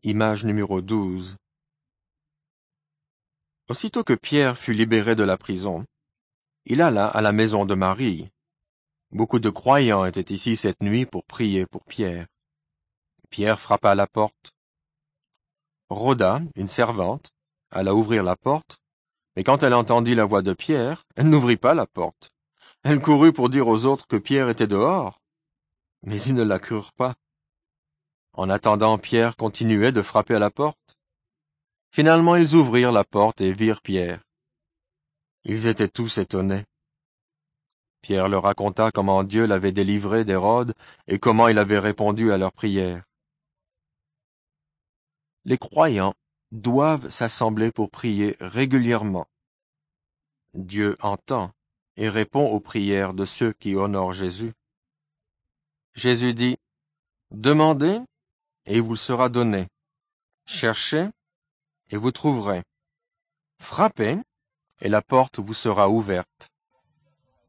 Image numéro 12. Aussitôt que Pierre fut libéré de la prison, il alla à la maison de Marie. Beaucoup de croyants étaient ici cette nuit pour prier pour Pierre. Pierre frappa à la porte. Rhoda, une servante, alla ouvrir la porte, mais quand elle entendit la voix de Pierre, elle n'ouvrit pas la porte. Elle courut pour dire aux autres que Pierre était dehors, mais ils ne la crurent pas. En attendant, Pierre continuait de frapper à la porte. Finalement, ils ouvrirent la porte et virent Pierre. Ils étaient tous étonnés. Pierre leur raconta comment Dieu l'avait délivré d'Hérode et comment il avait répondu à leurs prières. Les croyants doivent s'assembler pour prier régulièrement. Dieu entend et répond aux prières de ceux qui honorent Jésus. Jésus dit, « Demandez, et il vous sera donné. Cherchez, et vous trouverez. Frappez, et la porte vous sera ouverte. »